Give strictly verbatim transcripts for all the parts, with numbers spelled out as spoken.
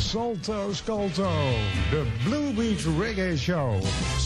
Salto Scolto, de Blue Beach Reggae Show.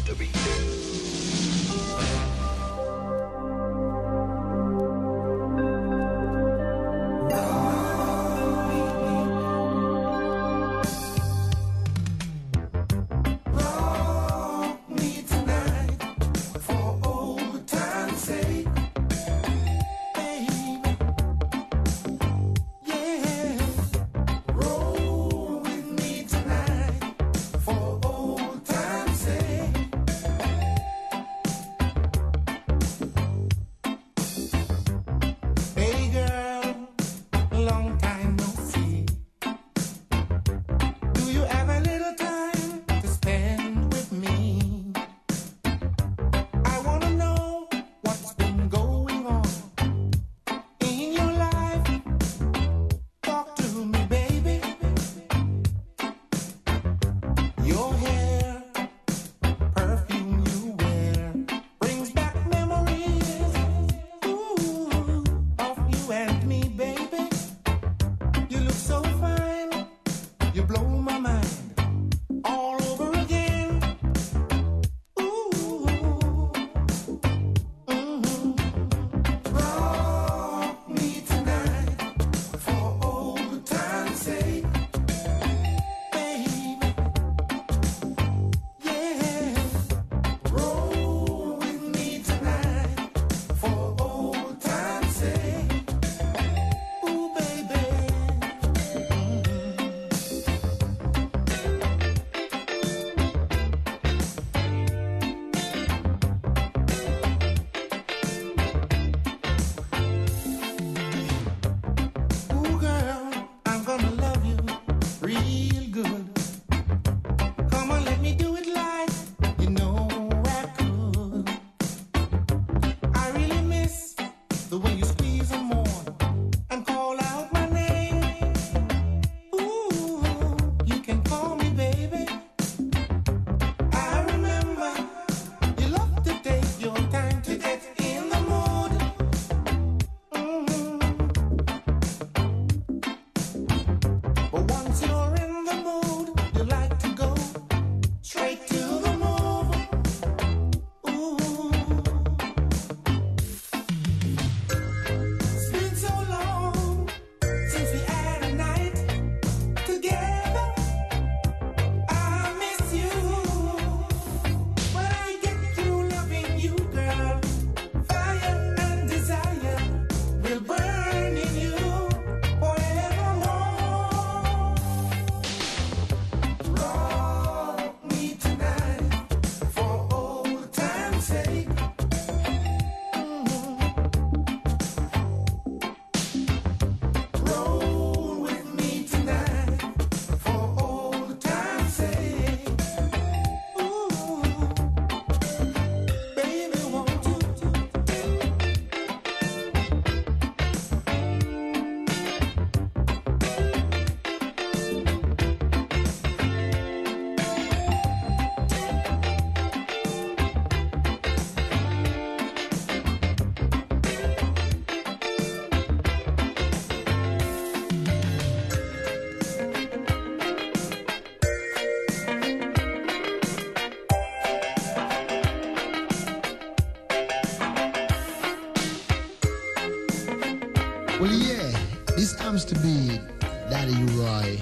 Well, yeah, this happens to be Daddy Roy,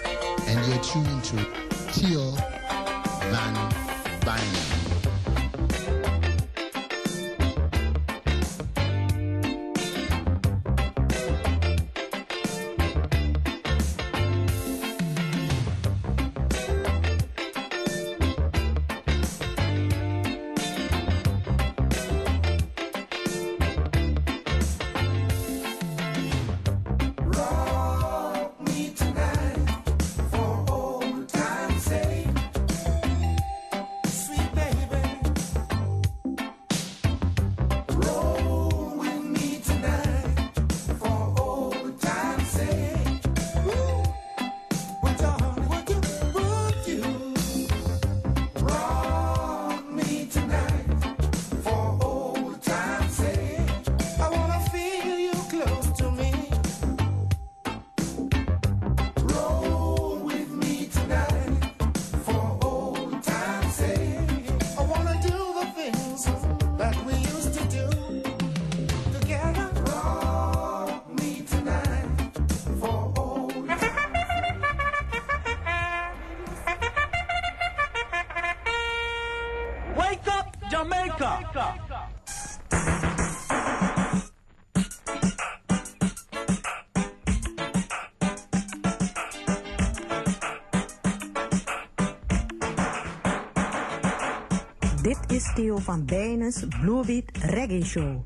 and you're tuned to Theo Van Binen. Baby Dit is Theo van Bijnens Bluebeat Reggae Show.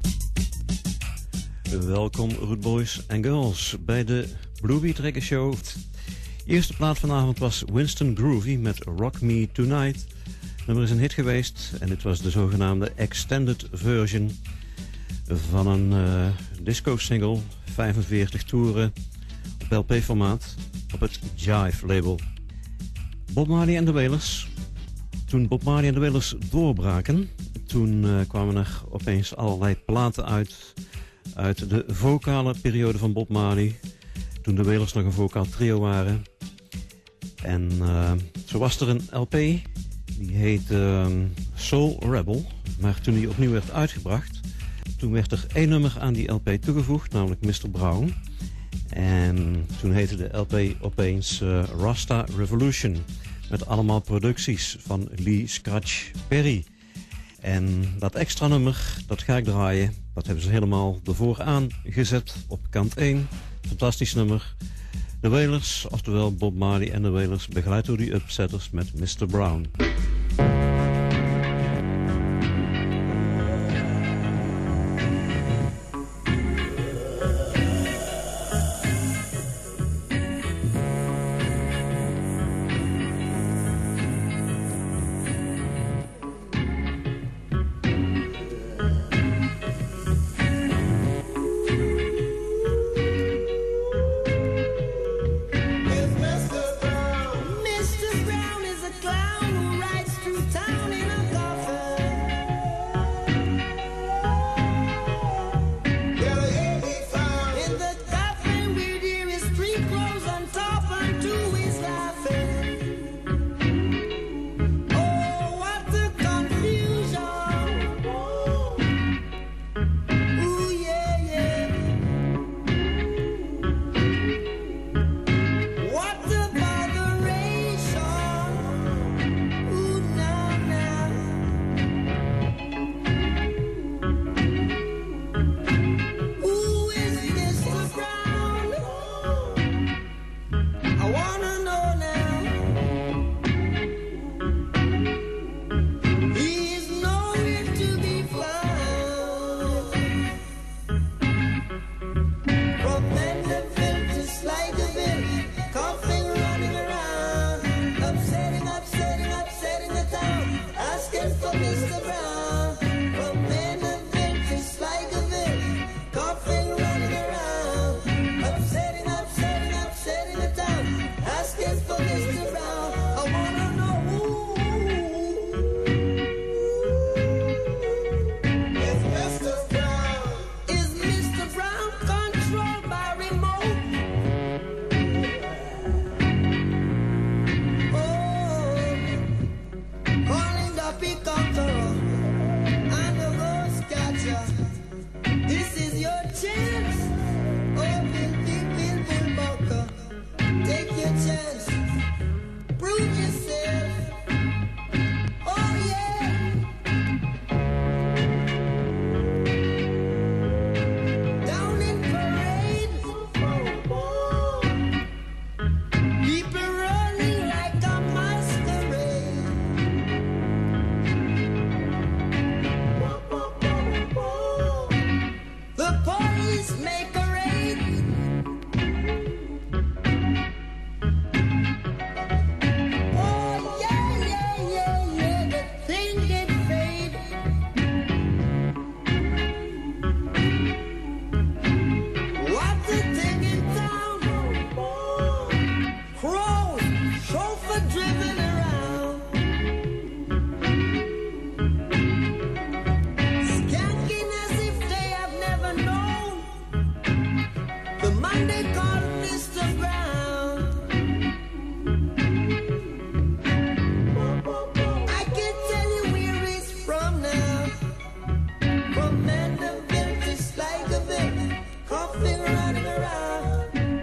Welkom Rootboys en Girls bij de Bluebeat Reggae Show. De eerste plaat vanavond was Winston Groovy met Rock Me Tonight. Het nummer is een hit geweest en dit was de zogenaamde extended version van een uh, disco-single, vijfenveertig toeren op L P-formaat op het Jive label. Bob Marley en de Wailers. Toen Bob Marley en de Wailers doorbraken, toen uh, kwamen er opeens allerlei platen uit uit de vocale periode van Bob Marley, toen de Wailers nog een vocaal trio waren. En uh, zo was er een L P, die heet uh, Soul Rebel, maar toen die opnieuw werd uitgebracht, toen werd er één nummer aan die L P toegevoegd, namelijk mister Brown. En toen heette de L P opeens uh, Rasta Revolution, met allemaal producties van Lee Scratch Perry. En dat extra nummer, dat ga ik draaien, dat hebben ze helemaal ervoor aangezet op kant één. Fantastisch nummer. De Wailers, oftewel Bob Marley en de Wailers, begeleid door die Upsetters met mister Brown.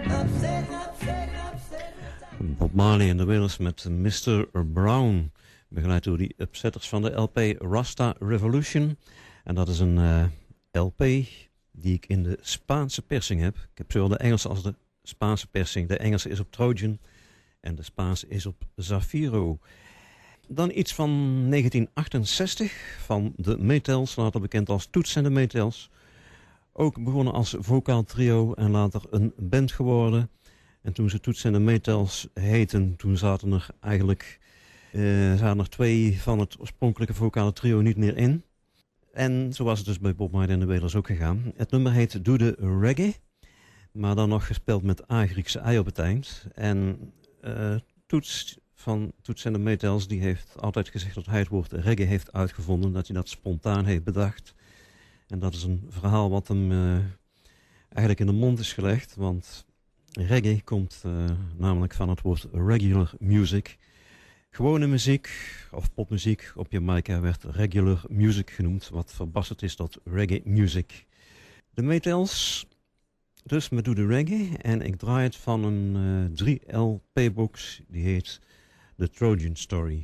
Bob Marley en de Wailers met mister Brown. begeleid door die upsetters van de L P Rasta Revolution. En dat is een uh, L P die ik in de Spaanse persing heb. Ik heb zowel de Engelse als de Spaanse persing. De Engelse is op Trojan en de Spaanse is op Zafiro. Dan iets van negentien achtenzestig van de Maytals, later bekend als Toots en de Maytals. Ook begonnen als vocaal trio en later een band geworden. En toen ze Toots en de Maytals heten, toen zaten er eigenlijk uh, zaten er twee van het oorspronkelijke vocale trio niet meer in. En zo was het dus bij Bob Marley en de Wailers ook gegaan. Het nummer heet Doe de Reggae, maar dan nog gespeld met A-Griekse ei op het eind. En uh, Toots van Toots en de Maytals, die heeft altijd gezegd dat hij het woord reggae heeft uitgevonden, dat hij dat spontaan heeft bedacht. En dat is een verhaal wat hem uh, eigenlijk in de mond is gelegd, want reggae komt uh, namelijk van het woord regular music. Gewone muziek of popmuziek op Jamaica werd regular music genoemd, wat verbasterd is tot reggae music. De Maytals, dus met Doe de Reggae, en ik draai het van een uh, drie L P-box, die heet The Trojan Story.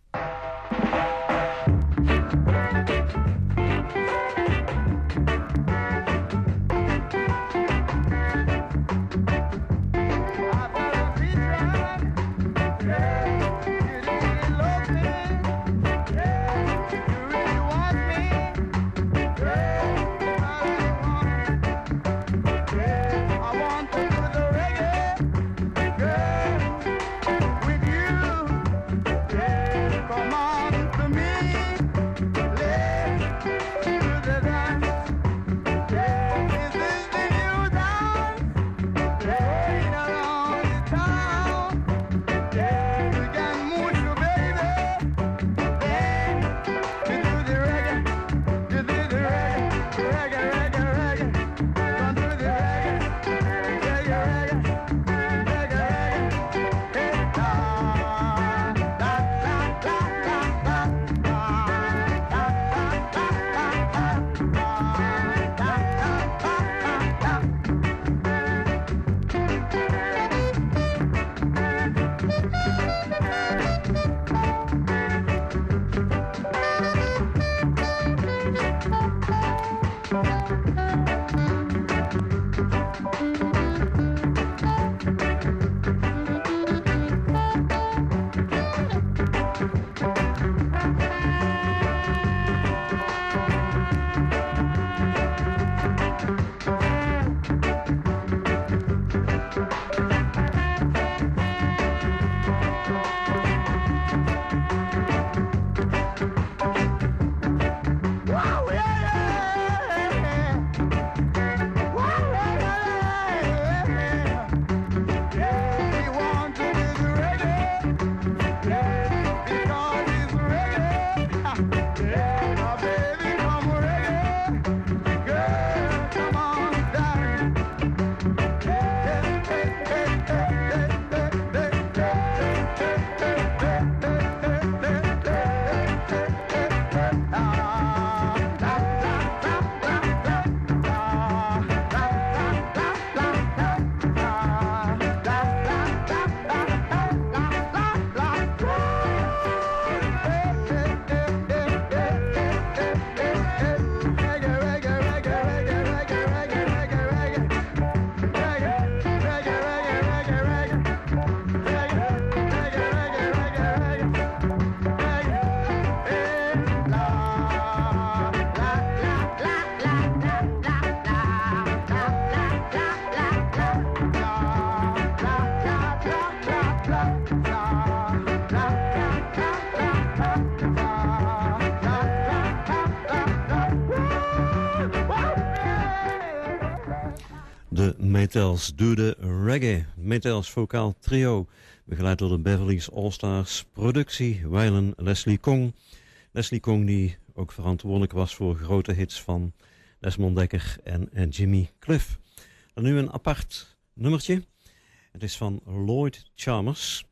De Maytals Doe de Reggae. Maytals vocaal trio, begeleid door de Beverly's All-Stars. Productie, Waylon Leslie Kong. Leslie Kong die ook verantwoordelijk was voor grote hits van Desmond Dekker en, en Jimmy Cliff. Dan nu een apart nummertje. Het is van Lloyd Chalmers.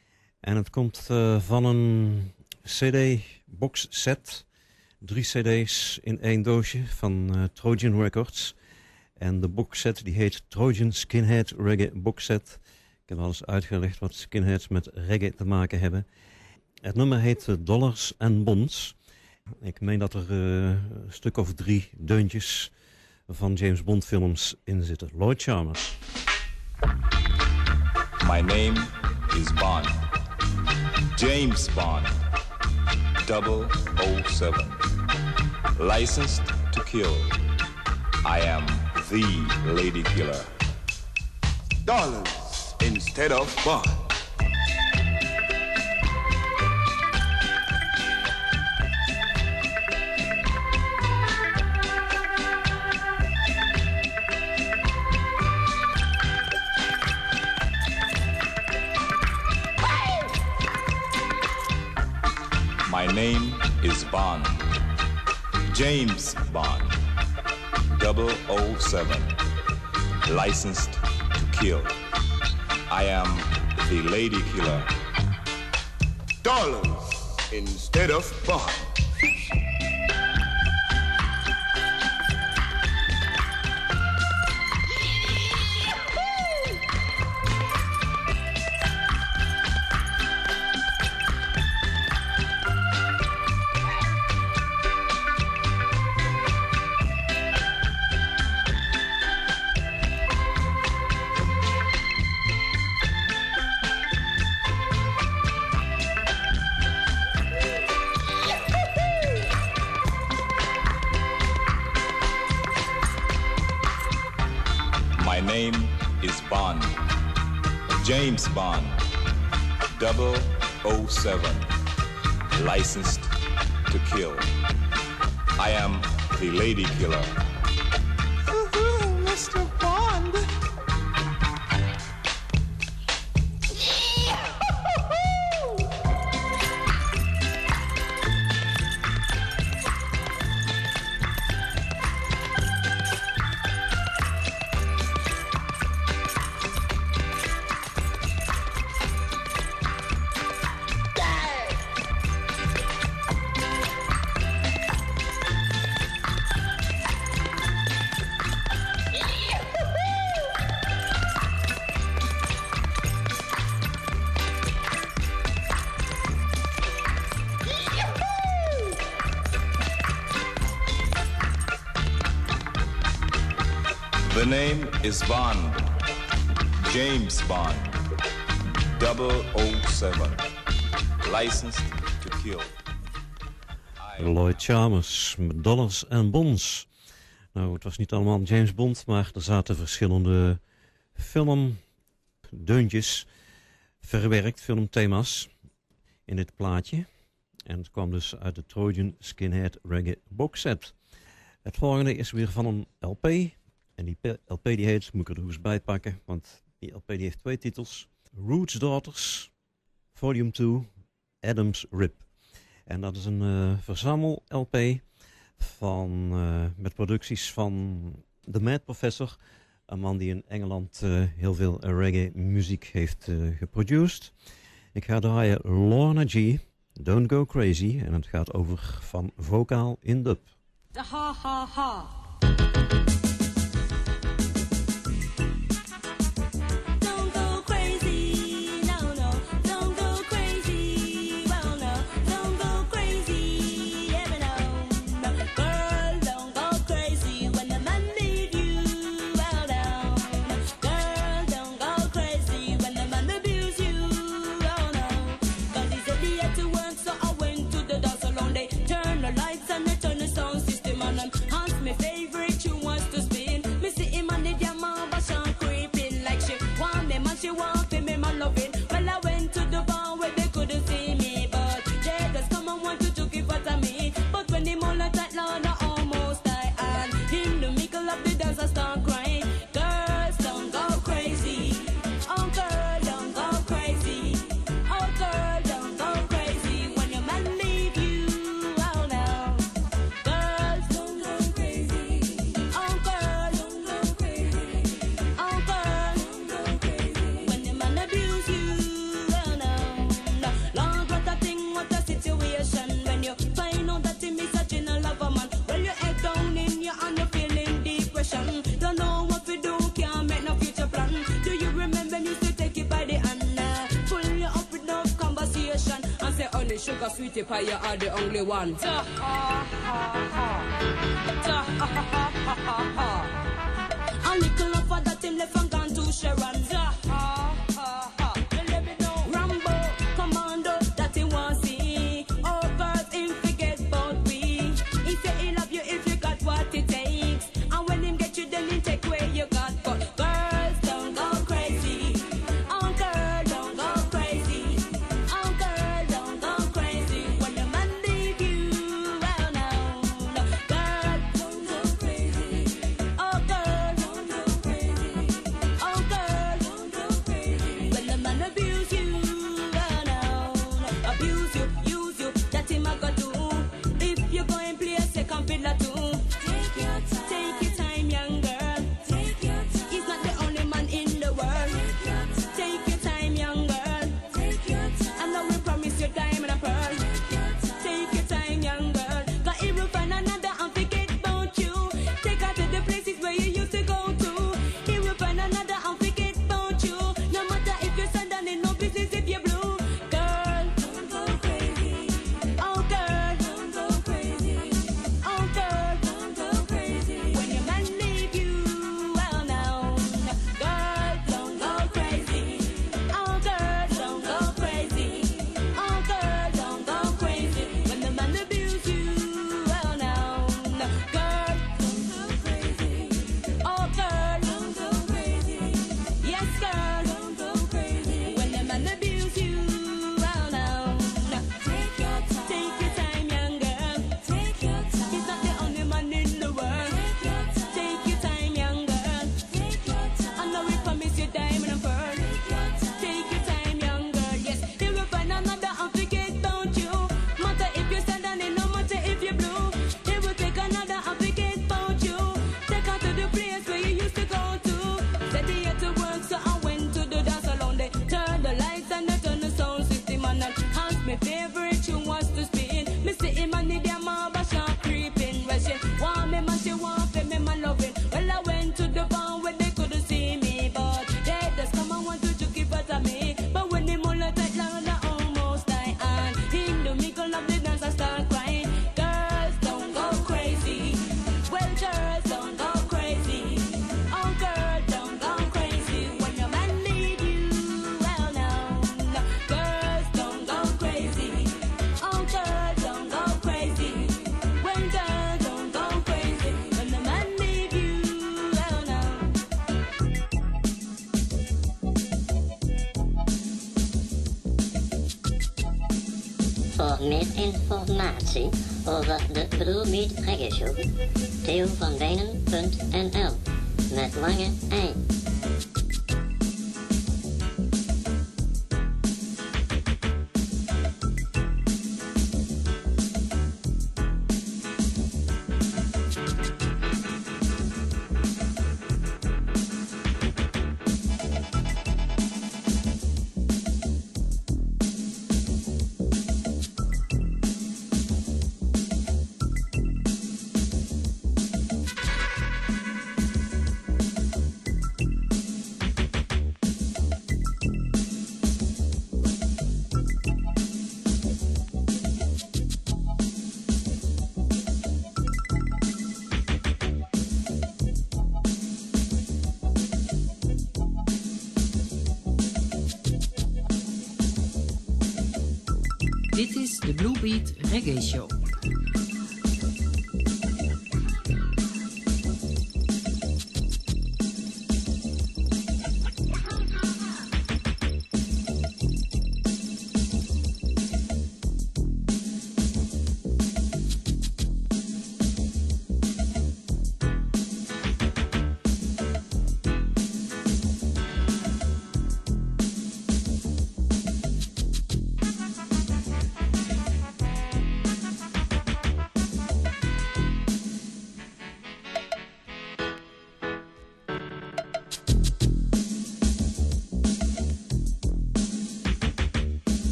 En het komt uh, van een C D-box set. Drie cd's in één doosje van uh, Trojan Records. En de boxset die heet Trojan Skinhead Reggae Boxset. Ik heb al eens uitgelegd wat skinheads met reggae te maken hebben. Het nummer heet Dollars and Bonds. Ik meen dat er uh, een stuk of drie deuntjes van James Bond films in zitten. Lloyd Charmers. My name is Bond. James Bond. double oh seven. Licensed to kill. I am the lady killer. Dollars instead of Bond. My name is Bond. James Bond. double oh seven. Licensed to kill. I am the lady killer. Dollars instead of Bond. My name is Bond. James Bond. double oh seven. Licensed to kill. I am the lady killer. Mister Bond. The name is Bond. James Bond. double oh seven. Licensed to kill. Lloyd Charmers met Dollars and Bonds. Nou, het was niet allemaal James Bond, maar er zaten verschillende filmdeuntjes verwerkt, filmthema's in dit plaatje. En het kwam dus uit de Trojan Skinhead Reggae box set. Het volgende is weer van een L P. En die L P die heet, moet ik er nog eens bij pakken, want die L P die heeft twee titels. Roots Daughters, Volume twee, Adam's Rip. En dat is een uh, verzamel-L P van, uh, met producties van The Mad Professor. Een man die in Engeland uh, heel veel reggae muziek heeft uh, geproduceerd. Ik ga draaien Lorna G, Don't Go Crazy. En het gaat over van vocaal in dub. Ha ha ha. Favorite sugar sweetie pie, you are the only one. Ta ha ha ha. Ta ha ha ha ha ha. A little love for that him left and gone to Sharon. Ta ha ha ha. Let me know. Rambo, commando, that he want see. Oh girls, him forget about we. He say he love you if you got what it takes. And when him get you, then he take away you got. But girls don't go crazy. Oh girl, don't go crazy. Oh girl, don't go crazy. When the man leave you, well no, no. Girl, don't go crazy. Oh girl, don't go crazy. Oh girl, don't go crazy. When the man abuse you, well no, no. Abuse you, use you, that him a go do. If you go and play a second fiddler too. Take your time. Take your time, young girl. Take your time. He's not the only man in the world. Take your time, young girl. Take your time. I know we promise you diamond and pearl. Take your time, young girl. Cause he will find another and forget about you. Take her to the places where you used to go to. He will find another and forget about you. No matter if you're sad and in no business if you're blue. Girl, don't go crazy. Oh girl, don't go crazy. Oh girl, don't go crazy. When your man leave you, well now. Girl, don't go crazy. Oh girl, don't go crazy. Oh girl, don't go crazy. When the man abuse you, well now. Girl, don't go crazy. Oh girl, don't go crazy. Yes girl, don't go crazy. When the man abuse you, well now. Take your time. Take your time, young girl. Take your time. He's not the only man in the world. Take your time. Take your time, young girl. Take your time. I know we promise you diamond and pearl. Take your time. Take your time, young girl. Yes, he will find another and forget about you. Matter if you're sad and no matter if you're blue. He will take another and forget about you. Take her to the place where you used to go to. Said he had to work, so I went to the dance alone. They turned the lights and they turned the sound system on and asked me favorite tune was to spin. Me see him and the damn mama sharp creeping. Well, she want me man, she want for me man loving. Well, I went to the bar where they couldn't see me, but they just come and want to joke it at me. But when the mullet tight long, I almost die and in the middle of the dance I start crying. Girls don't go crazy. Well, girls don't go crazy. Oh, girl, don't go crazy. When your man leave you, well, no, no. Girls don't go crazy. Oh, girl, don't go crazy. When girl, don't go crazy. When the man leave you, well, no. Voor meer informatie over de Blue Beat Reggae Show, theo van wijnen punt n l met lange ei. Dit is de Blue Beat Reggae Show.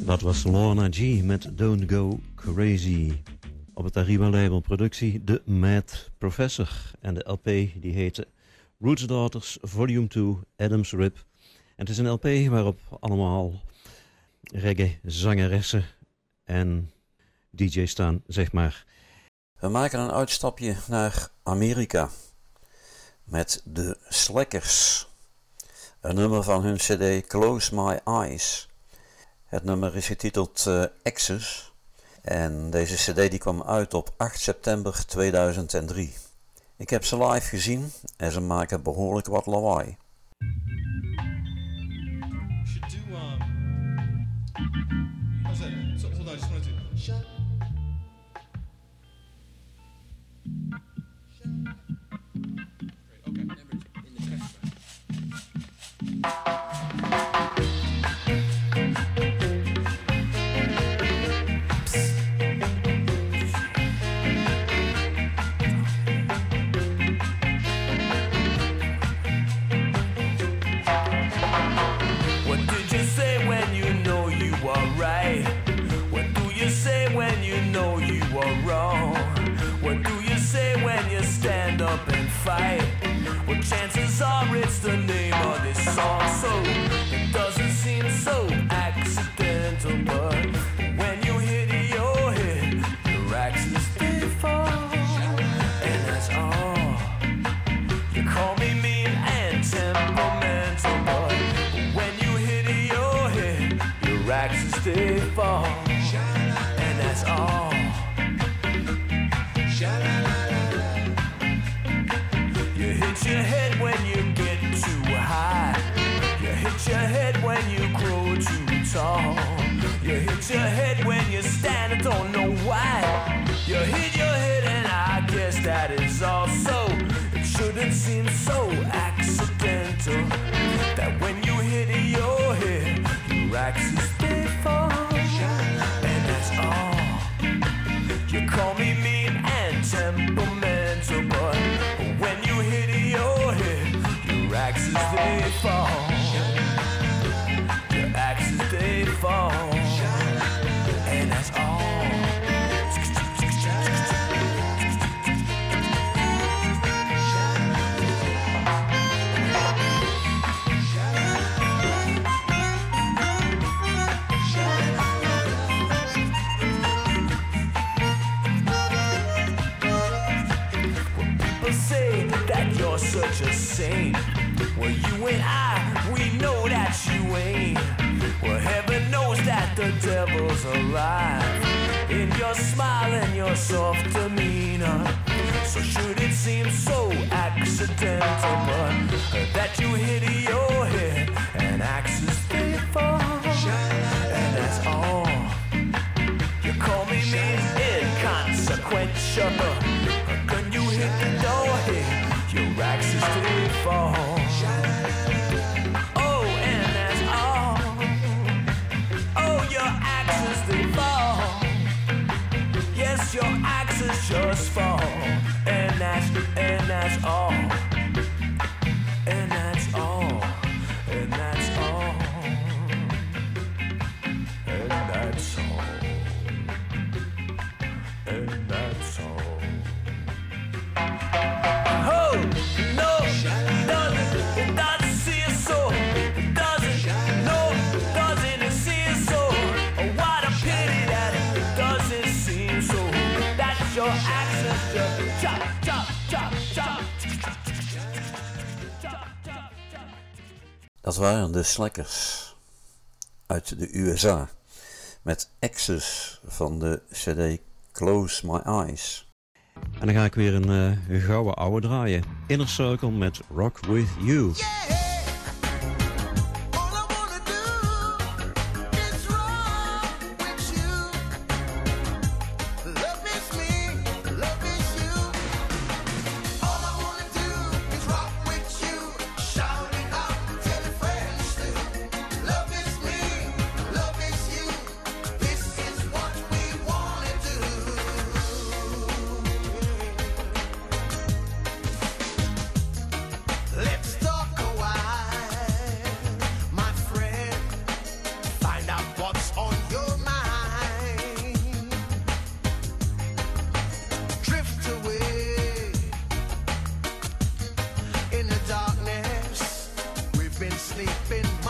Dat was Lorna G met Don't Go Crazy. Op het Arriba label productie de Mad Professor. En de L P die heette Roots Daughters Volume twee Adam's Rib. En het is een L P waarop allemaal reggae zangeressen en D J's staan, zeg maar. We maken een uitstapje naar Amerika met de Slackers. Een nummer van hun cd Close My Eyes. Het nummer is getiteld uh, Access. En deze cd die kwam uit op acht september tweeduizend drie. Ik heb ze live gezien en ze maken behoorlijk wat lawaai. Well, chances are it's the name of this song, so it doesn't seem so accidental. But when you hit your head, your axis they fall, and that's all. You call me mean and temperamental, but when you hit your head, your axis they fall, and that's all. You hit your head when you get too high. You hit your head when you grow too tall. You hit your head when you stand and don't know why. You hit your head and I guess that is all. So it shouldn't seem so accidental that when you hit your head, your axis they fall, and that's all. You call me mean and temperamental, but when you hit your head, your axes they fall. Your axes they fall, and that's all. You're such a saint. Well, you and I, we know that you ain't. Well, heaven knows that the devil's alive in your smile and your soft demeanor. So should it seem so accidental, but that you hit your head and axes they fall, and that's all. You call me mean, inconsequential. When you hit the door here, your axes they fall. Oh, and that's all. Oh, your axes they fall. Yes, your axes just fall. And that's, and that's all. And that's all. And that's all. And that's all. And that's all. Oh, no, doesn't, it doesn't seem so. It doesn't, no, doesn't it seem so? Oh, what a pity that it doesn't seem so. That's your access, just chop, chop, chop, chop. Dat waren de Slackers uit de U S A met Access van de cd Close My Eyes. En dan ga ik weer een uh, gouden ouwe draaien. Inner Circle met Rock With You. Yeah! Let's talk a while.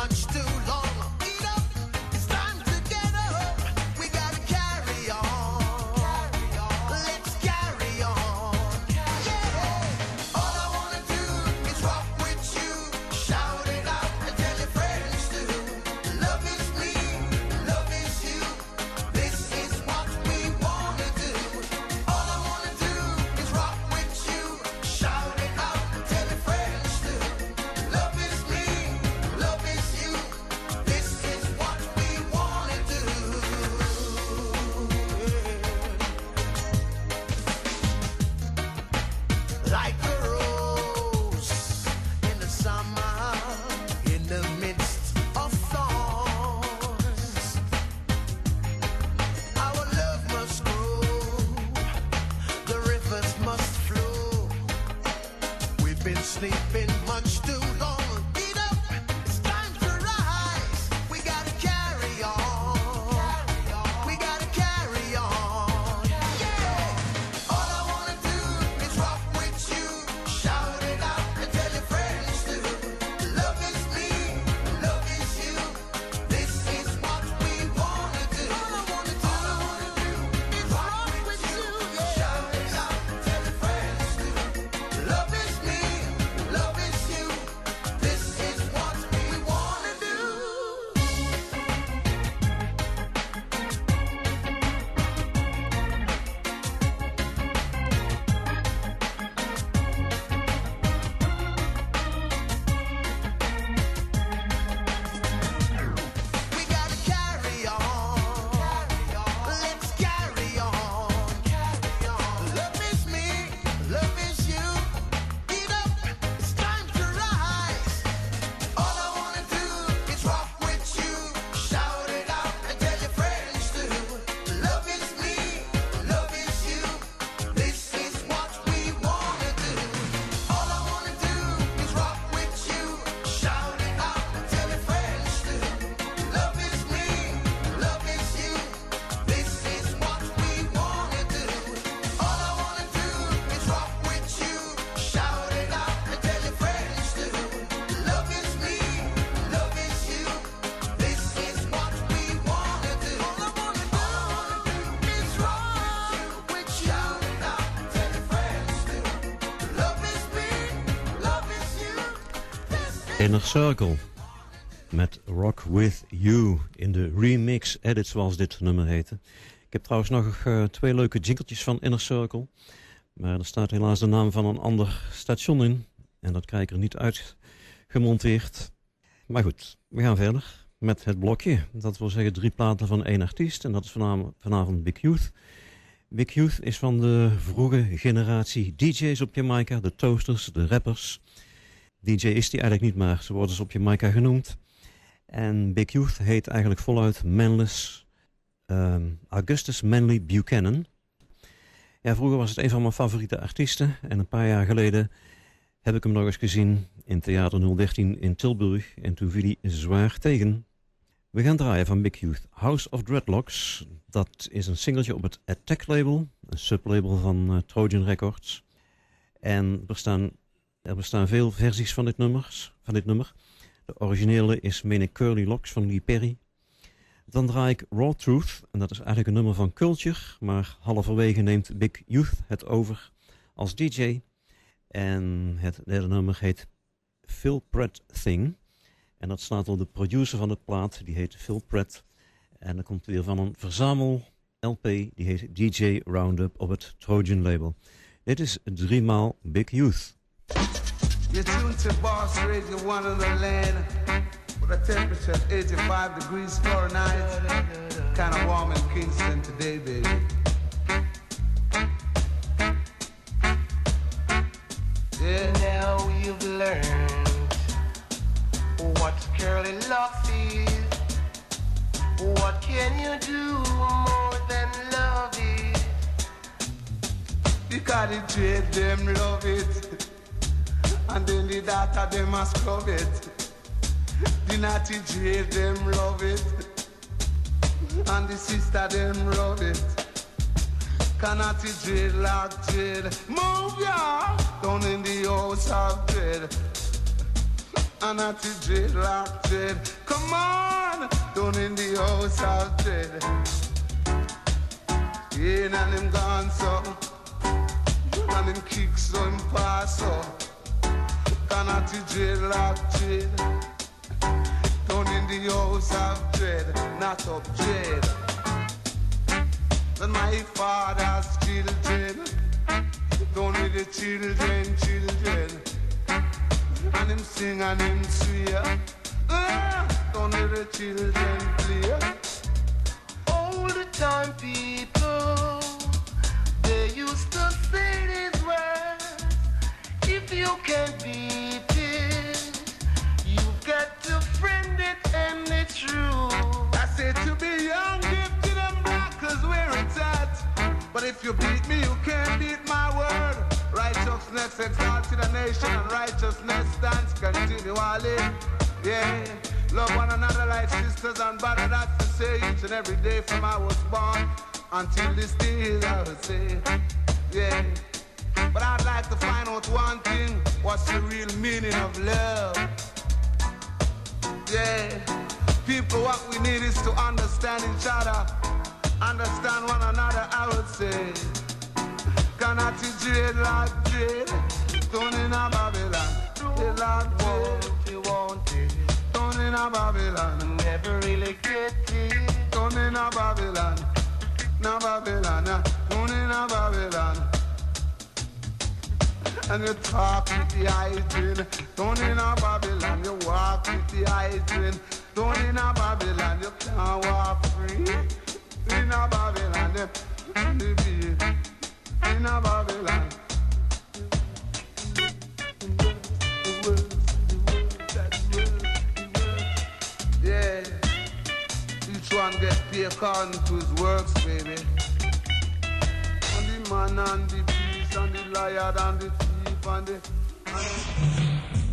much too long. Eat up, it's time to get up. We gotta carry on. Let's carry on. Yeah. All I wanna do is rock with you. Shout it out and tell your friends too. Love is me, love is you. This is what we wanna do. All I wanna do is rock with you. Shout it out and tell your friends too. Love is me, love is you. This is what we wanna do. Like a rose in the summer, in the midst of thorns. Our love must grow, the rivers must flow. We've been sleeping much too long. Get up, it's time to rise. We gotta carry on. We gotta carry on. Yeah. All I wanna do is rock with you. Shout it out and tell your friends too. Love is me, love is you. This is what we wanna do. All I wanna do, is rock with you. Shout it out and tell your friends too. Love is me, love is you. This is what we wanna do. We gotta carry on. Let's carry on. Love is me, love is you. Get up, it's time to rise. All I wanna do is rock with you. Shout it out and tell your friends too. Love is me, love is you. This is what we wanna do. All I wanna do is rock with you. Shout it out and tell your friends too. Love is me, love is you. This is what we wanna do. All I wanna do is rock with you. Shout it out and tell your friends too. Love is me, love is you. This is what we wanna do. All I wanna do is rock with you. Shout it out and tell your friends too. Love is me, love is you. Inner Circle met Rock With You in de remix edit, zoals dit nummer heette. Ik heb trouwens nog uh, twee leuke jingeltjes van Inner Circle, maar er staat helaas de naam van een ander station in en dat krijg ik er niet uitgemonteerd. Maar goed, we gaan verder met het blokje. Dat wil zeggen drie platen van één artiest en dat is vanavond, vanavond Big Youth. Big Youth is van de vroege generatie D J's op Jamaica, de toasters, de rappers. D J is die eigenlijk niet, maar ze worden ze op Jamaica genoemd. En Big Youth heet eigenlijk voluit Manless, um, Augustus Manley Buchanan. Ja, vroeger was het een van mijn favoriete artiesten. En een paar jaar geleden heb ik hem nog eens gezien in Theater nul dertien in Tilburg. En toen viel hij zwaar tegen. We gaan draaien van Big Youth. House of Dreadlocks. Dat is een singeltje op het Attack label. Een sublabel van uh, Trojan Records. En er staan, er bestaan veel versies van dit, nummers, van dit nummer. De originele is, meen ik, Curly Locks van Lee Perry. Dan draai ik Raw Truth. En dat is eigenlijk een nummer van Culture. Maar halverwege neemt Big Youth het over als D J. En het derde nummer heet Phil Pratt Thing. En dat staat op de producer van het plaat. Die heet Phil Pratt. En dat komt weer van een verzamel L P. Die heet D J Roundup op het Trojan label. Dit is driemaal Big Youth. You're tuned to Boss Radio, one of the land, with a temperature of eighty-five degrees Fahrenheit. Kind of warm in Kingston today, baby. Yeah. Now you've learned what curly love is. What can you do more than love it? Because the trade them love it, and then the data them a scrub it. The naughty trade them love it, and the sister them love it. Cannot trade like trade, move ya down in the house of dread. And not trade like trade. man down in the house of dread. In and him gone so, and him kick so him pass so. Cannot the dreadlock dread. Down in the house of dread, not up dread. Then my father's children, down with the children, children. And him sing and him swear, ah, down with the children play. All the time people, they used to say these words. If you can't beat it, you've got to friend it and it's true. I said to be young, give to them blackers where it's at. But if you beat me, you can't beat my word. Righteousness exalted a nation and righteousness stands continually. Yeah, love one another like sisters and brother. That's to say each and every day from I was born until this day I would say. Yeah, but I'd like to find out one thing. What's the real meaning of love? Yeah, people, what we need is to understand each other. Understand one another, I would say. Cannot you dread like dread? Down in a Babylon, they like dread. You want it, Down in a Babylon, never really get it. down in a Babylon, na Babylon, down in a Babylon. And you talk with the hydrant, down in a Babylon. You walk with the hydrant, down in a Babylon. You can't walk free. In a Babylon, the be in a Babylon. The words, the words, that words, the words. Yeah, each one get paid according to his works, baby. And the man and the beast and the liar and the thief and the. And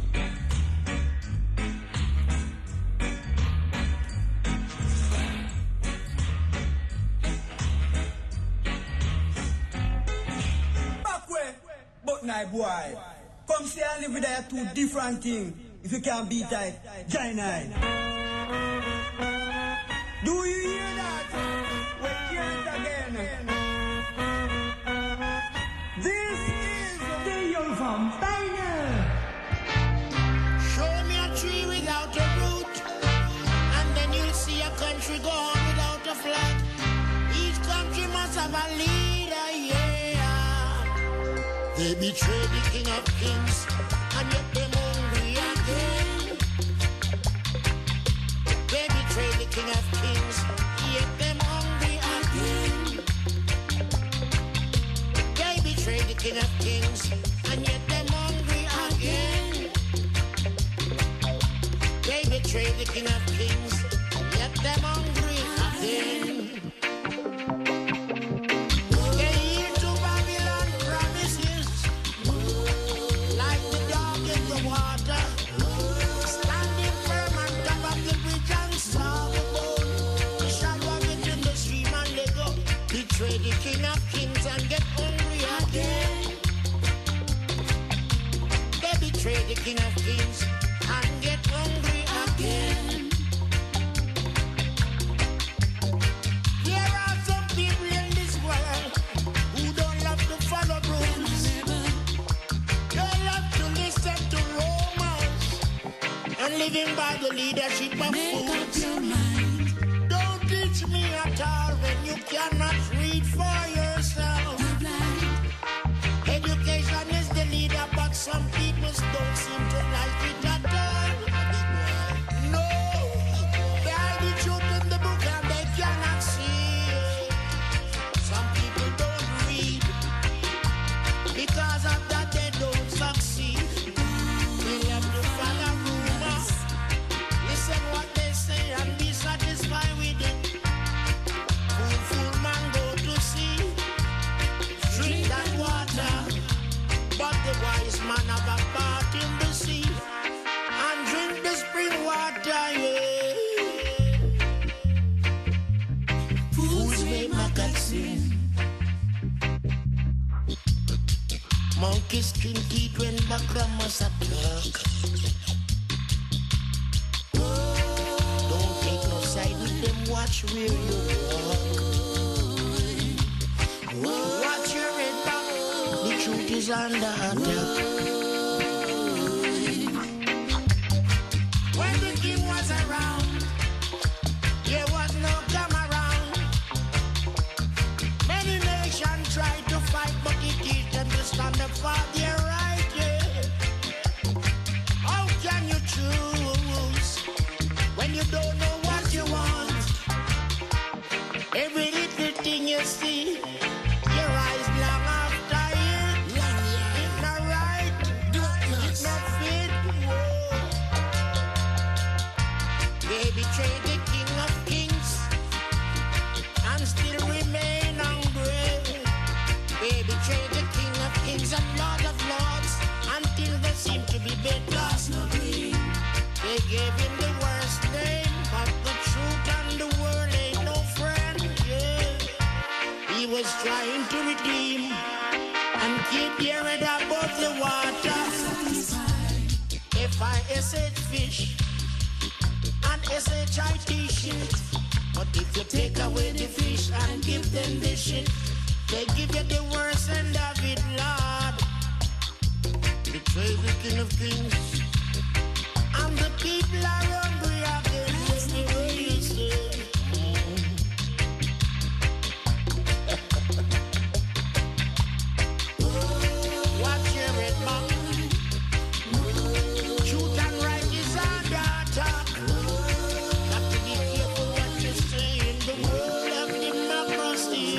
But my boy, come say and live with that two different things. If you can't beat that, join I. Do you hear that? We can't again. This is the young from Pioneer. Show me a tree without a root, and then you'll see a country go on without a flag. Each country must have a leader, yeah. They betrayed the King of Kings, and yet them hungry again. They betrayed the King of Kings, yet them hungry again. They betrayed the King of Kings, and yet them hungry again. They betrayed the King of Kings, yet them hungry again. Betray the King of Kings and get hungry again. They betray the King of Kings and get hungry again. There are some people in this world who don't love to follow rules. They love to listen to rumors and living by the leadership of fools. Don't teach me at all when you cannot read for yourself. Education is the leader, but some people don't seem to like it at all. No, they are the truth in the book and they cannot see. Some people don't read. Because of that they don't succeed. They love to follow rumors. Listen what they say and be satisfied with it. Fool, fool man go to sea. Drink that water. But the wise man have a part in the sea. And drink the spring water, yeah. Fools may magazine. Monkey skin teeth when background must attack. watch where you walk. Watch your head back, the truth is under attack. When the king was around, there was no come around. Many nations tried to fight, but he teach them to stand up for their right. Yeah. How can you choose when you don't know what you want? Every little thing you see, your eyes long after it. It's not right, it's not fit. Whoa. They betrayed the King of Kings and still remain hungry. They betrayed the King of Kings and Lord of Lords until they seem to be better. They gave him the worst name, but the truth and the word ain't no friend. Yeah. He was trying to redeem and keep their head above the water. F I S H fish and S H I T shit. But if you take away the fish and give them the shit, they give you the worst end of it, Lord. Betray the King of Kings, and the people are hungry again. Anyway, you say. Watch your head back. Truth and right is under attack. Got to be careful what you say in the world of democracy.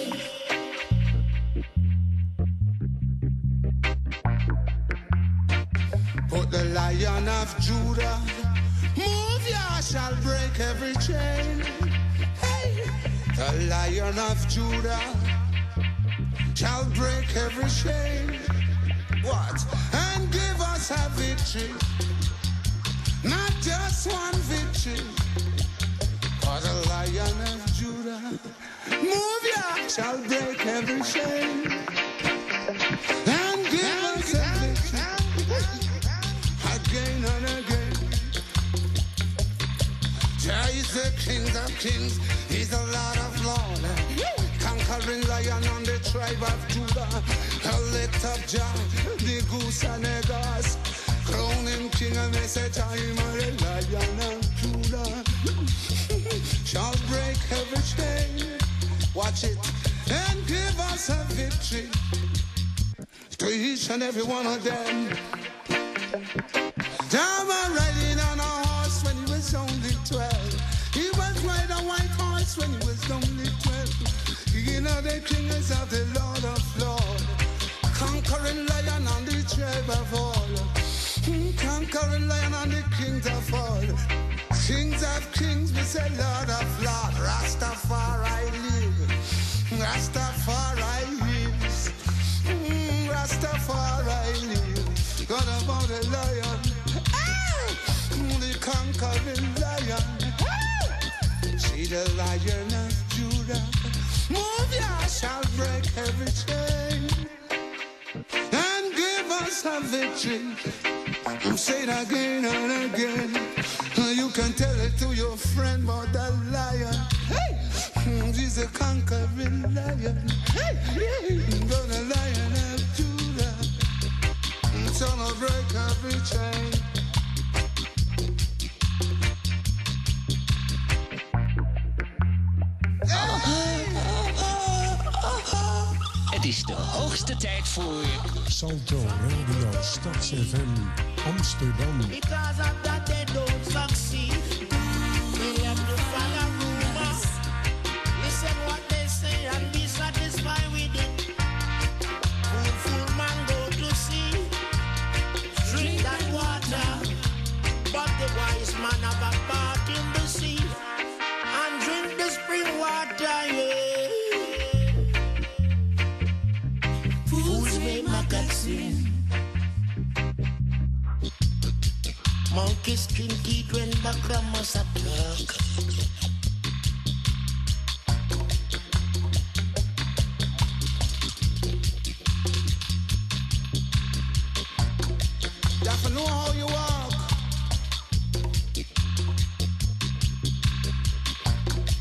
But the Lion of Judah, move ya, shall break every chain. Hey, the Lion of Judah shall break every chain. What? And give us a victory, not just one victory. For the Lion of Judah, move ya, shall break every chain. And give us a victory. Again and again. Jah is the King of Kings, he's the Lord of Lords, conquering Lion on the tribe of Judah. Elect of Jah, the goose and the goose, crown him King and message I'm a Lion of Judah. Shall break every chain, watch it, and give us a victory to each and every one of them. Dama riding on a horse when he was only twelve. He was riding a white horse when he was only twelve. You know the king is of the Lord of Lords, conquering Lion on the tribe of all, conquering Lion on the kings of all. Kings of kings, we say Lord of Lords. Rastafari live, Rastafari lives, Rastafari lives. God about the Lion, the conquering Lion. See the Lion of Judah, move ya, shall break every chain and give us a victory. Say it again and again. You can tell it to your friend about that Lion. Hey, he's a conquering Lion. Hey, the Lion of Judah, it's gonna break every chain. Het is de hoogste tijd voor Salto Radio Stads F M Amsterdam. Because of that they don't succeed. They have to follow rumors. Listen what they say and be satisfied with it. Fool, fool man go to sea. Drink that water. But the wise man have a part in the sea. And drink the spring water, yeah. Fools may magazine. Monkey skin teeth when background must attack. You have to know how you walk.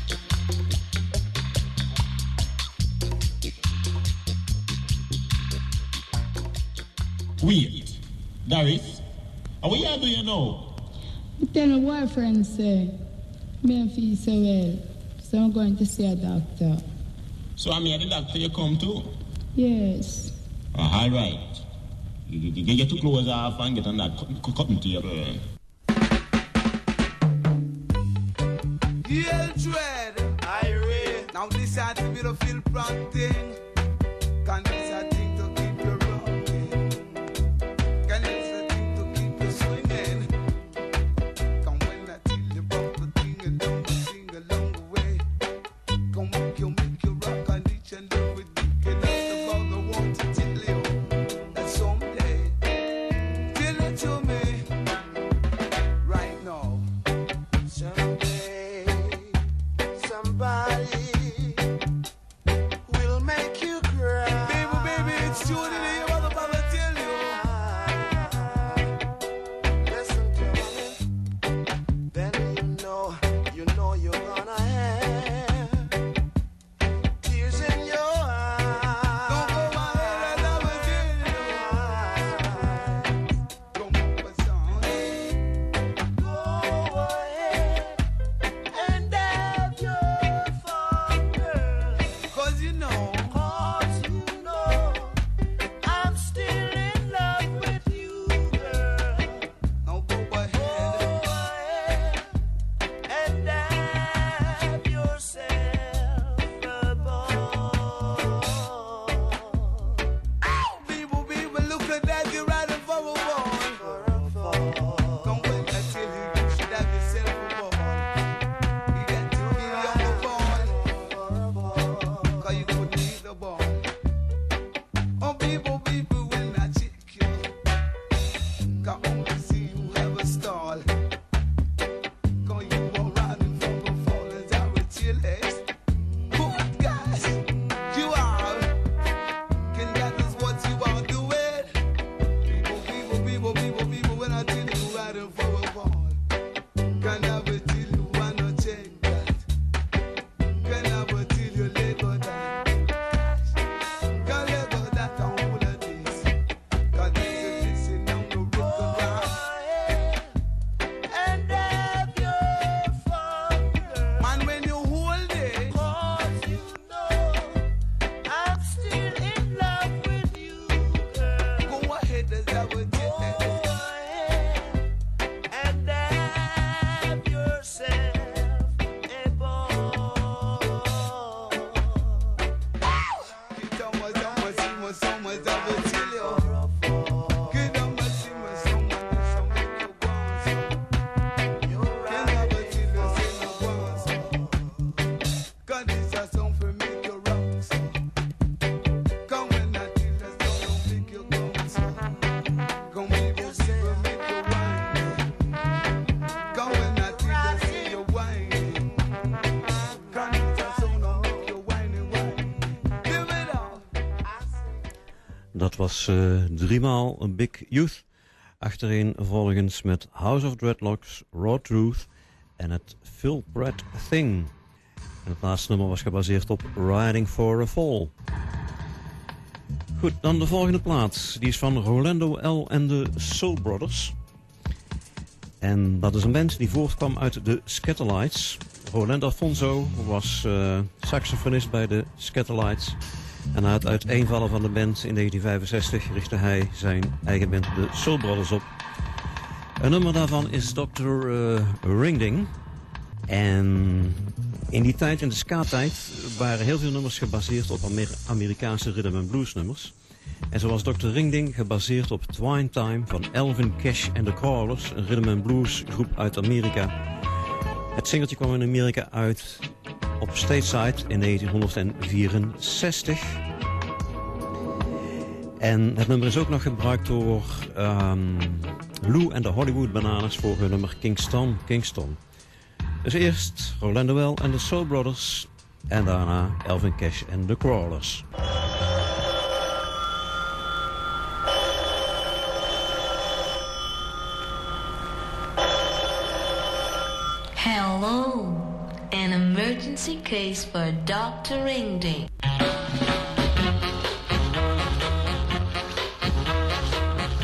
Wait, Doris, how are you doing now? But tell my boyfriend say, me don't feel so well, so I'm going to see a doctor. So I'm here the doctor you come to? Yes. Oh, all right. You, you, you get your clothes off and get on that cut, cut into your burn. Yeah, dread. Irate. Now this has to be the feel proud thing. Can this a thing to keep you rocking? Can this a thing to keep you swinging? Come when I tell you about the thing and don't sing along the way. Come make you, make you rock and each and every dick. And that's about the one to tell you that someday. Tell it to me right now. Someday somebody will make you cry. Baby, baby, it's true that you want to tell you. Listen to me. Then you know, you know you're gonna have tears in your eyes. Don't go ahead and never tell you. Don't move a song. Go ahead and have your fun, girl. Cause you know, cause you know, I'm still in love with you, girl. Now go ahead, and have yourself a ball. Ow! People, people, look at that, you're riding for a ball. Don't wait until you, you should have yourself a ball. You got to be on the ball, cause you could need the ball. Oh, people, people will not check you. Can only see you have a stall. Cause you are riding from the fallers out with your legs. Good guys, you are. Can that is what you are doing? People, people, people, people, people, when I tell you riding for a ball. Can never tell you I no check that. Can never tell you let go that. Can let go that on all of this. Cause this is listen on the record. And have your fun, girl. Man, when you hold it, cause you know I'm still in love with you, girl. Go ahead, as I would tell you. Go ahead and have yourself a ball. Get on my, on my, see my, so much I will tell you. Get on my, see my, so much, so make you bounce. Can never tell you, say no bounce. Cause this a song for make you rock, so. Come when I tell you, so make you bounce. Come make you see, make you whine. Come when I tell you, say you whine. Cause this a song don't make you whine and whine. Give it up. Dat was uh, driemaal een Big Youth. Achtereen volgens met House of Dreadlocks, Raw Truth en het Phil Pratt Thing. En het laatste nummer was gebaseerd op Riding for a Fall. Goed, dan de volgende plaat. Die is van Rolando L. en de Soul Brothers. En dat is een band die voortkwam uit de Scatterlights. Rolando Alfonso was uh, saxofonist bij de Scatterlights. En na het uiteenvallen van de band in negentien vijfenzestig richtte hij zijn eigen band, de Soul Brothers, op. Een nummer daarvan is dokter uh, Ringding. En in die tijd, in de ska-tijd, waren heel veel nummers gebaseerd op Amer- Amerikaanse rhythm and blues nummers. En zo was dokter Ringding gebaseerd op Twine Time van Elvin Cash and the Crawlers, een rhythm and blues groep uit Amerika. Het singeltje kwam in Amerika uit op Stateside in negentien vierenzestig. En het nummer is ook nog gebruikt door um, Lou en de Hollywood Bananas voor hun nummer Kingston, Kingston. Dus eerst Rolando L. en de Soul Brothers en daarna Elvin Cash en the Crawlers. Hello, an emergency case for Doctor Ringding.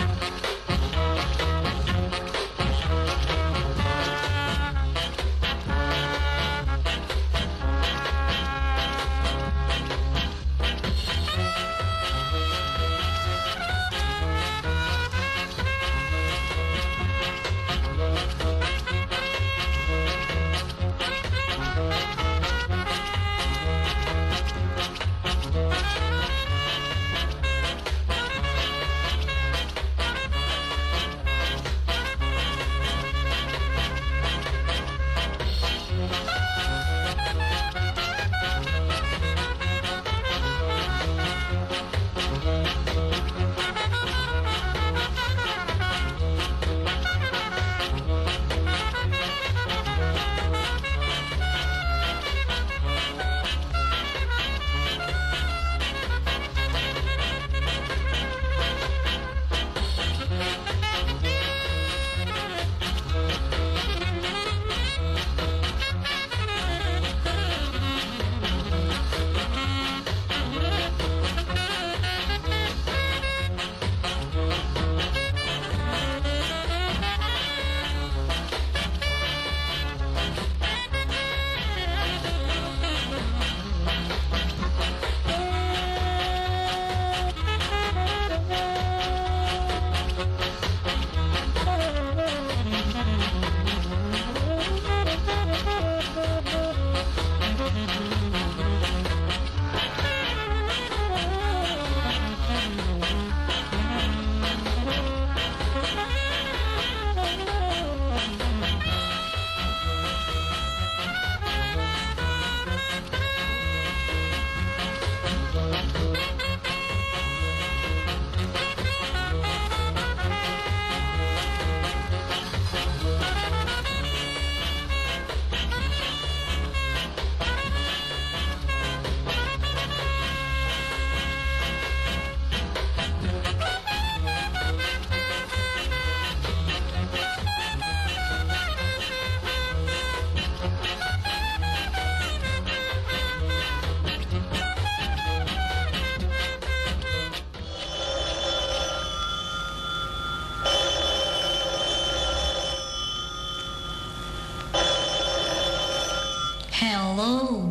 Hello.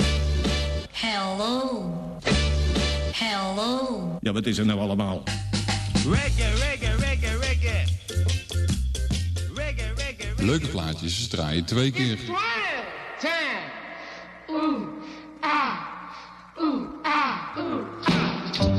Hello. Hello. Ja, wat is er nou allemaal? Reggae, reggae, reggae, reggae. Reggae, reggae. Leuke plaatjes draaien twee keer. Time. Ooh, ah, ooh, ah, ooh, ah.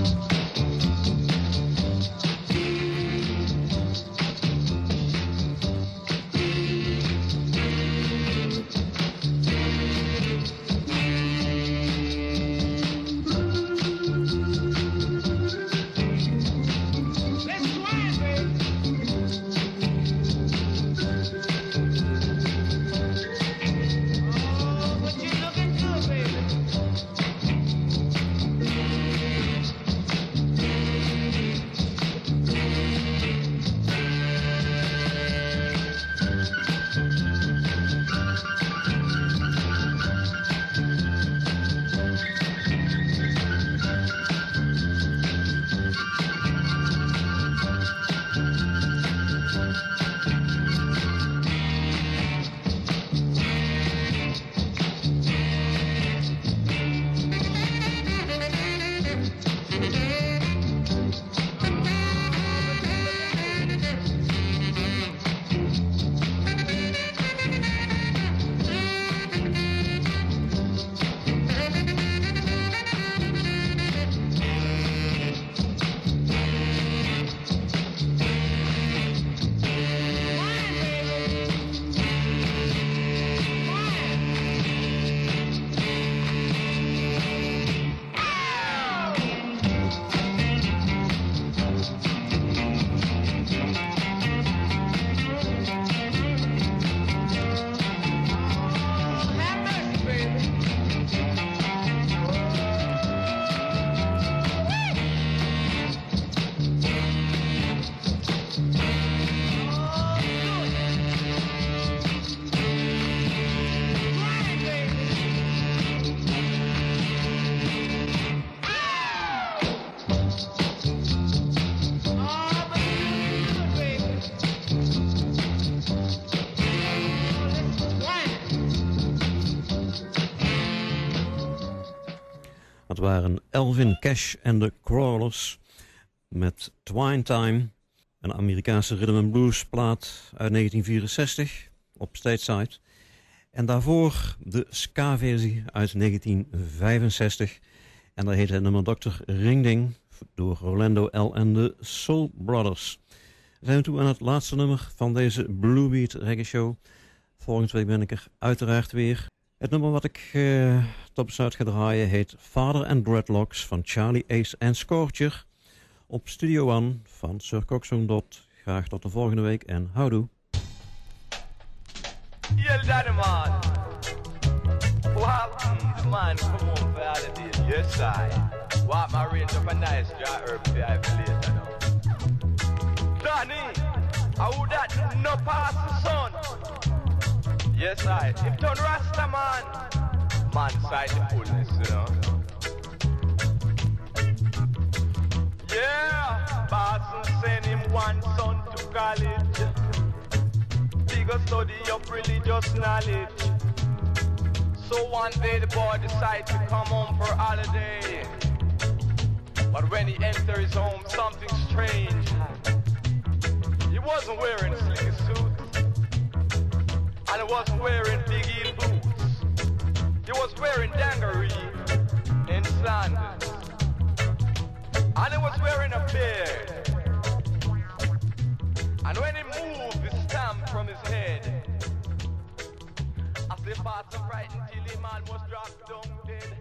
Dat waren Elvin Cash en de Crawlers met Twine Time, een Amerikaanse rhythm and blues plaat uit negentien vierenzestig op Stateside. En daarvoor de ska-versie uit negentien vijfenzestig. En daar heette het nummer dokter Ringding door Rolando L. en de Soul Brothers. We zijn toe aan het laatste nummer van deze Bluebeat Reggae Show. Volgende week ben ik er uiteraard weer. Het nummer wat ik uh, tot besluit ga draaien heet Father and Dreadlocks van Charlie Ace en Scorcher op Studio One van Sir Coxsone Dot. Graag tot de volgende week en houdoe. Yell daddy man. What the man come on for holidays? Yes I. What my range up a nice dry herb for I later now. Danny, I would that no pass the sun. Yes I. If turn Rasta man, man side the fullness, you know. Yeah, Boston send him one son to college. He go study up religious knowledge. So one day the boy decide to come home for holiday. But when he enters his home, something strange. He wasn't wearing a slicky suit, and he wasn't wearing big heel boots. He was wearing dungaree and sandals, and he was wearing a beard. And when he moved his stamp from his head, as they passed him right until the man was dropped down dead.